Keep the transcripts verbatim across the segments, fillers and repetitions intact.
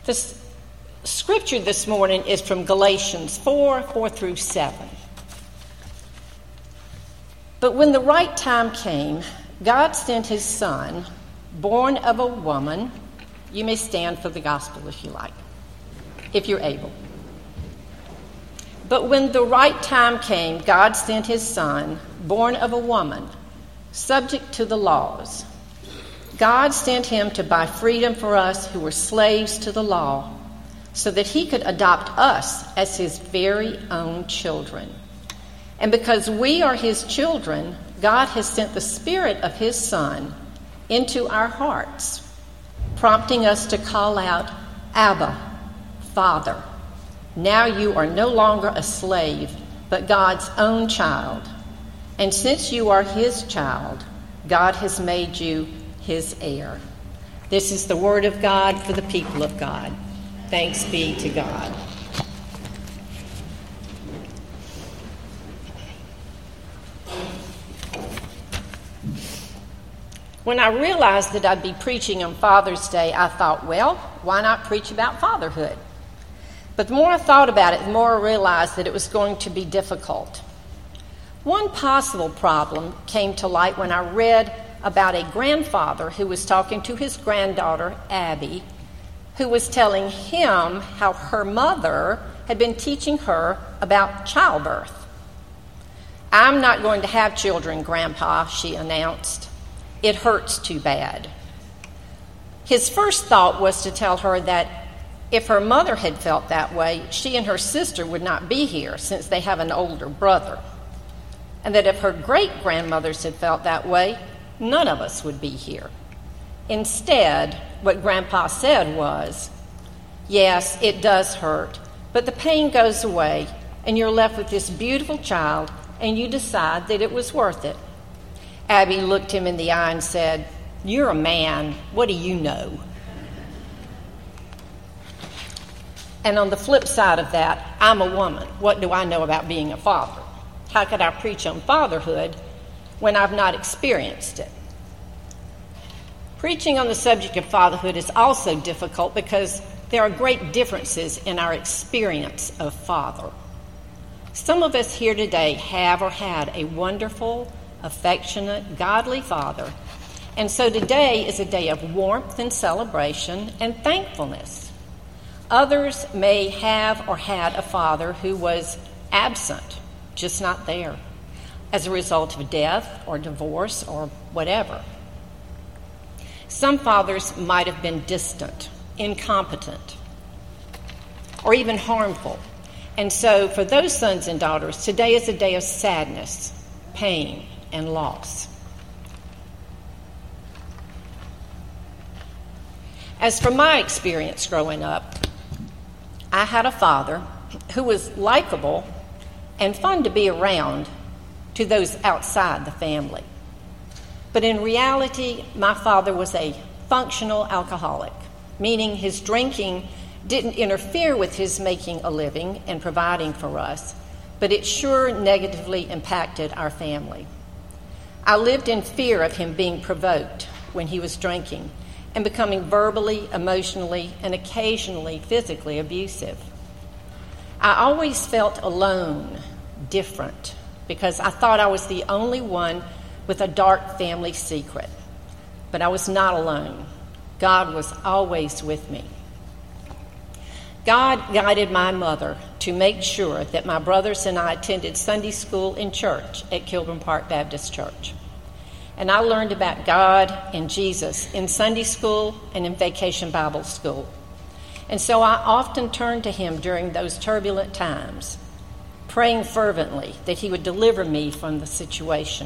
The s- scripture this morning is from Galatians four, four through seven. But when the right time came, God sent his Son, born of a woman. You may stand for the gospel if you like, if you're able. But when the right time came, God sent his Son, born of a woman, subject to the laws. God sent him to buy freedom for us who were slaves to the law, so that he could adopt us as his very own children. And because we are his children, God has sent the Spirit of his Son into our hearts, prompting us to call out, Abba, Father. Now you are no longer a slave, but God's own child. And since you are his child, God has made you his heir. This is the word of God for the people of God. Thanks be to God. When I realized that I'd be preaching on Father's Day, I thought, well, why not preach about fatherhood? But the more I thought about it, the more I realized that it was going to be difficult. One possible problem came to light when I read about a grandfather who was talking to his granddaughter, Abby, who was telling him how her mother had been teaching her about childbirth. I'm not going to have children, Grandpa, she announced. It hurts too bad. His first thought was to tell her that if her mother had felt that way, she and her sister would not be here since they have an older brother. And that if her great-grandmothers had felt that way, none of us would be here. Instead, what Grandpa said was, yes, it does hurt, but the pain goes away, and you're left with this beautiful child, and you decide that it was worth it. Abby looked him in the eye and said, you're a man. What do you know? And on the flip side of that, I'm a woman. What do I know about being a father? How could I preach on fatherhood when I've not experienced it? Preaching on the subject of fatherhood is also difficult because there are great differences in our experience of father. Some of us here today have or had a wonderful, affectionate, godly father, and so today is a day of warmth and celebration and thankfulness. Others may have or had a father who was absent, just not there, as a result of death or divorce or whatever. Some fathers might have been distant, incompetent, or even harmful. And so for those sons and daughters, today is a day of sadness, pain, and loss. As for my experience growing up, I had a father who was likable and fun to be around to those outside the family. But in reality, my father was a functional alcoholic, meaning his drinking didn't interfere with his making a living and providing for us, but it sure negatively impacted our family. I lived in fear of him being provoked when he was drinking and becoming verbally, emotionally, and occasionally physically abusive. I always felt alone, different, because I thought I was the only one with a dark family secret. But I was not alone. God was always with me. God guided my mother to make sure that my brothers and I attended Sunday school in church at Kilburn Park Baptist Church. And I learned about God and Jesus in Sunday school and in Vacation Bible School. And so I often turned to him during those turbulent times, praying fervently that he would deliver me from the situation.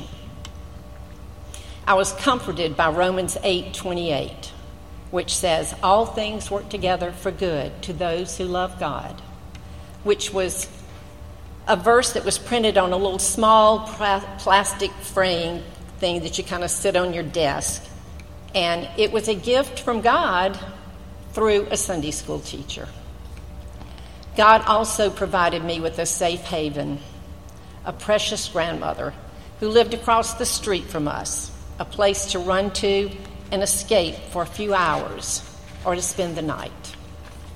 I was comforted by Romans eight twenty-eight, which says, all things work together for good to those who love God, which was a verse that was printed on a little small plastic frame thing that you kind of sit on your desk. And it was a gift from God through a Sunday school teacher. God also provided me with a safe haven, a precious grandmother who lived across the street from us, a place to run to and escape for a few hours or to spend the night.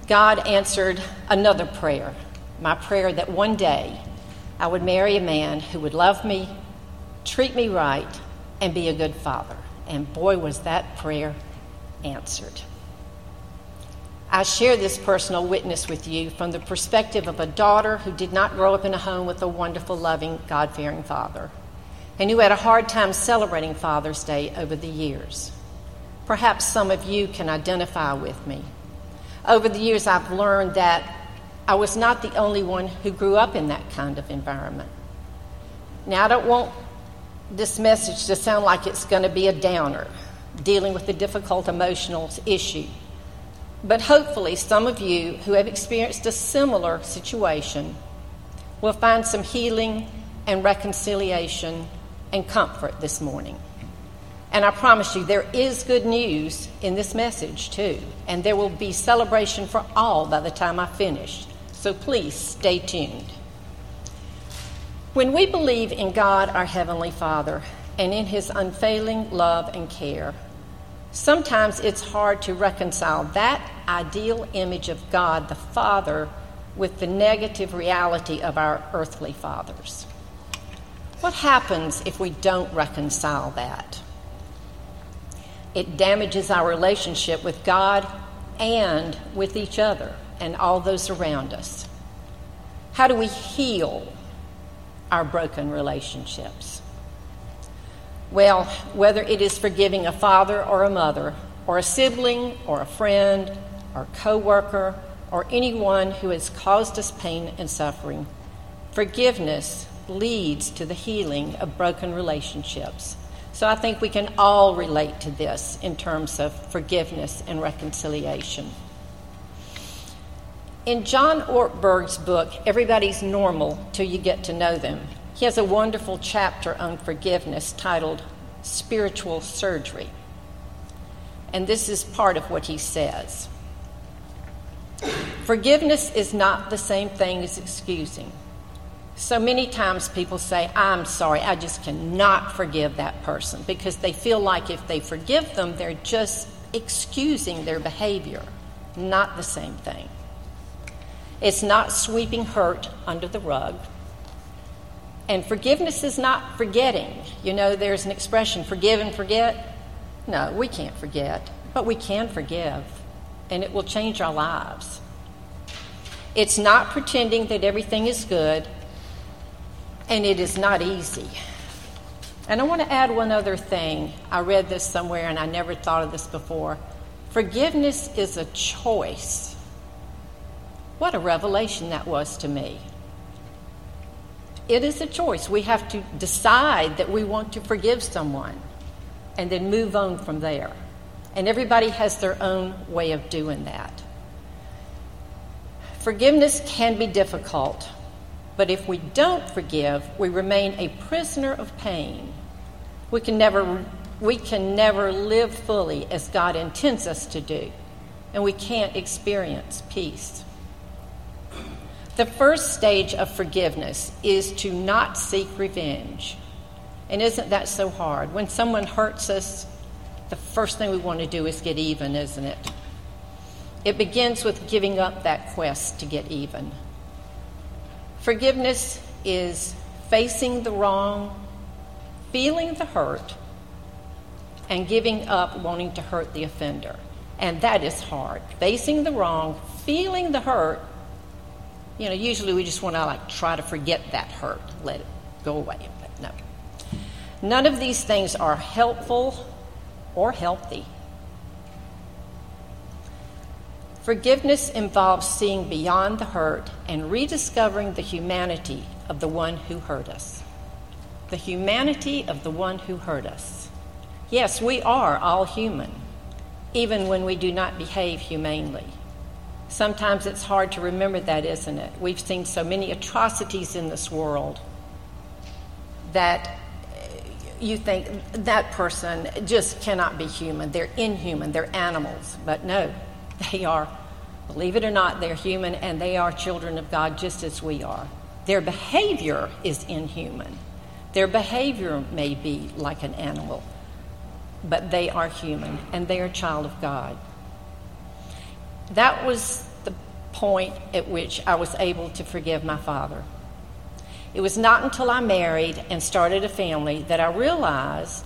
God answered another prayer, my prayer that one day I would marry a man who would love me, treat me right, and be a good father. And boy, was that prayer answered. I share this personal witness with you from the perspective of a daughter who did not grow up in a home with a wonderful, loving, God-fearing father, and who had a hard time celebrating Father's Day over the years. Perhaps some of you can identify with me. Over the years, I've learned that I was not the only one who grew up in that kind of environment. Now, I don't want this message to sound like it's going to be a downer, dealing with a difficult emotional issue. But hopefully, some of you who have experienced a similar situation will find some healing and reconciliation and comfort this morning. And I promise you, there is good news in this message, too. And there will be celebration for all by the time I finish. So please stay tuned. When we believe in God, our Heavenly Father, and in His unfailing love and care, sometimes it's hard to reconcile that ideal image of God, the Father, with the negative reality of our earthly fathers. What happens if we don't reconcile that? It damages our relationship with God and with each other and all those around us. How do we heal our broken relationships? Well, whether it is forgiving a father or a mother, or a sibling, or a friend, or co-worker, or anyone who has caused us pain and suffering, forgiveness leads to the healing of broken relationships. So I think we can all relate to this in terms of forgiveness and reconciliation. In John Ortberg's book, Everybody's Normal Till You Get to Know Them, he has a wonderful chapter on forgiveness titled Spiritual Surgery. And this is part of what he says. Forgiveness is not the same thing as excusing. So many times people say, I'm sorry, I just cannot forgive that person, because they feel like if they forgive them, they're just excusing their behavior. Not the same thing. It's not sweeping hurt under the rug. And forgiveness is not forgetting. You know, there's an expression, forgive and forget. No, we can't forget, but we can forgive, and it will change our lives. It's not pretending that everything is good, and it is not easy. And I want to add one other thing. I read this somewhere, and I never thought of this before. Forgiveness is a choice. What a revelation that was to me. It is a choice. We have to decide that we want to forgive someone and then move on from there. And everybody has their own way of doing that. Forgiveness can be difficult, but if we don't forgive, we remain a prisoner of pain. We can never, we can never live fully as God intends us to do, and we can't experience peace. The first stage of forgiveness is to not seek revenge. And isn't that so hard? When someone hurts us, the first thing we want to do is get even, isn't it? It begins with giving up that quest to get even. Forgiveness is facing the wrong, feeling the hurt, and giving up wanting to hurt the offender. And that is hard. Facing the wrong, feeling the hurt. You know, usually we just want to like try to forget that hurt, let it go away. But no. None of these things are helpful or healthy. Forgiveness involves seeing beyond the hurt and rediscovering the humanity of the one who hurt us. The humanity of the one who hurt us. Yes, we are all human, even when we do not behave humanely. Sometimes it's hard to remember that, isn't it? We've seen so many atrocities in this world that you think that person just cannot be human. They're inhuman. They're animals. But no, they are, believe it or not, they're human, and they are children of God just as we are. Their behavior is inhuman. Their behavior may be like an animal, but they are human, and they are a child of God. That was the point at which I was able to forgive my father. It was not until I married and started a family that I realized,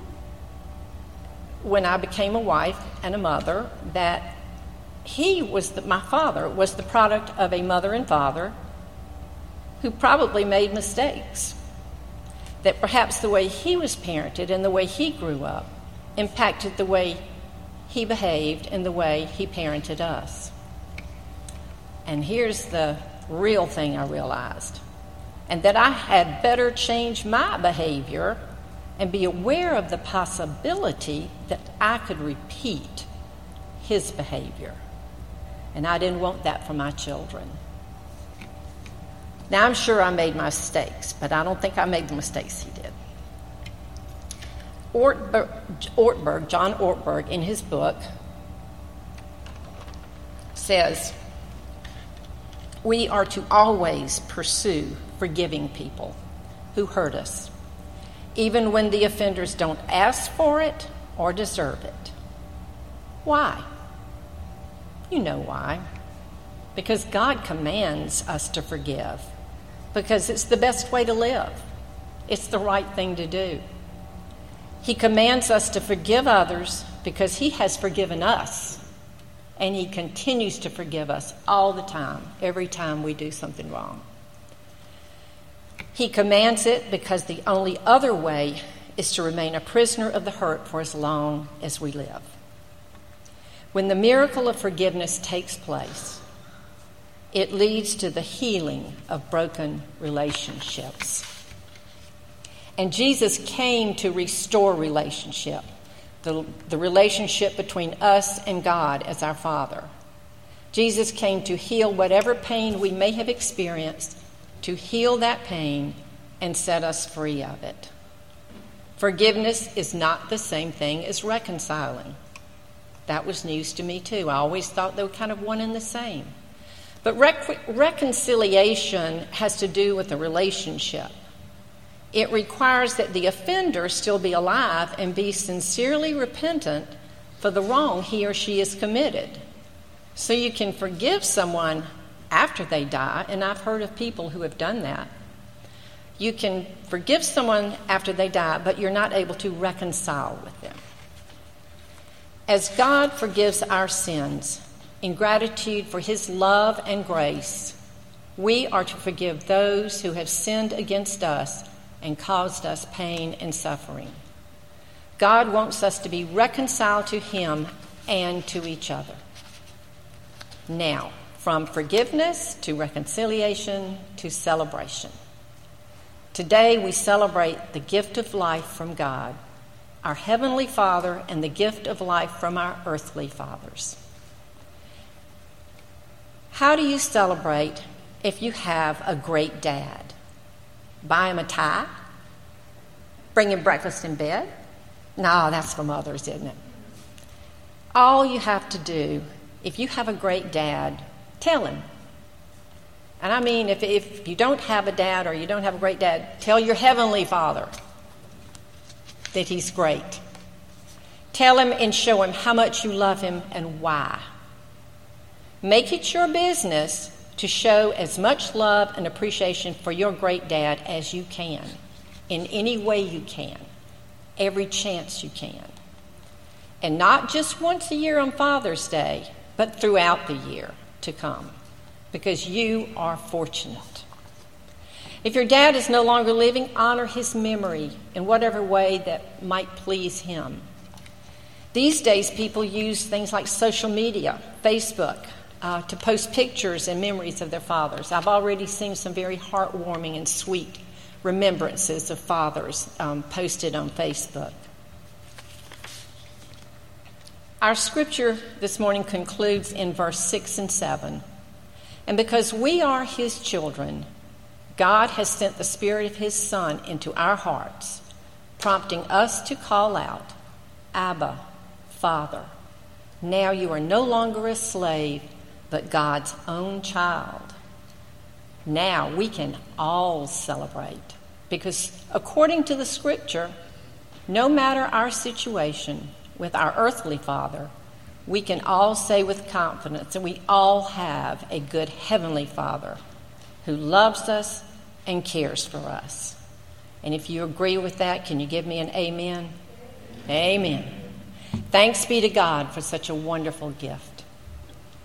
when I became a wife and a mother, that he was the, my father was the product of a mother and father who probably made mistakes. That perhaps the way he was parented and the way he grew up impacted the way he behaved and the way he parented us. And here's the real thing I realized, and that I had better change my behavior and be aware of the possibility that I could repeat his behavior. And I didn't want that for my children. Now, I'm sure I made mistakes, but I don't think I made the mistakes he did. Ortberg, Ortberg, John Ortberg, in his book, says, we are to always pursue forgiving people who hurt us, even when the offenders don't ask for it or deserve it. Why? You know why. Because God commands us to forgive, because it's the best way to live. It's the right thing to do. He commands us to forgive others because he has forgiven us, and he continues to forgive us all the time, every time we do something wrong. He commands it because the only other way is to remain a prisoner of the hurt for as long as we live. When the miracle of forgiveness takes place, it leads to the healing of broken relationships. And Jesus came to restore relationship, the, the relationship between us and God as our Father. Jesus came to heal whatever pain we may have experienced, to heal that pain and set us free of it. Forgiveness is not the same thing as reconciling. That was news to me too. I always thought they were kind of one and the same. But rec- reconciliation has to do with a relationship. It requires that the offender still be alive and be sincerely repentant for the wrong he or she has committed. So you can forgive someone after they die, and I've heard of people who have done that. You can forgive someone after they die, but you're not able to reconcile with them. As God forgives our sins in gratitude for his love and grace, we are to forgive those who have sinned against us and caused us pain and suffering. God wants us to be reconciled to him and to each other. Now, from forgiveness to reconciliation to celebration. Today we celebrate the gift of life from God, our Heavenly Father, and the gift of life from our earthly fathers. How do you celebrate if you have a great dad? Buy him a tie? Bring him breakfast in bed? No, that's for mothers, isn't it? All you have to do, if you have a great dad, tell him. And I mean, if, if you don't have a dad or you don't have a great dad, tell your Heavenly Father that he's great. Tell him and show him how much you love him and why. Make it your business to show as much love and appreciation for your great dad as you can, in any way you can, every chance you can. And not just once a year on Father's Day, but throughout the year to come, because you are fortunate. If your dad is no longer living, honor his memory in whatever way that might please him. These days, people use things like social media, Facebook, uh, to post pictures and memories of their fathers. I've already seen some very heartwarming and sweet remembrances of fathers um, posted on Facebook. Our scripture this morning concludes in verse six and seven. And because we are his children, God has sent the Spirit of his Son into our hearts, prompting us to call out, Abba, Father. Now you are no longer a slave, but God's own child. Now we can all celebrate, because according to the scripture, no matter our situation with our earthly father, we can all say with confidence that we all have a good Heavenly Father who loves us and cares for us. And if you agree with that, can you give me an amen? Amen. Thanks be to God for such a wonderful gift.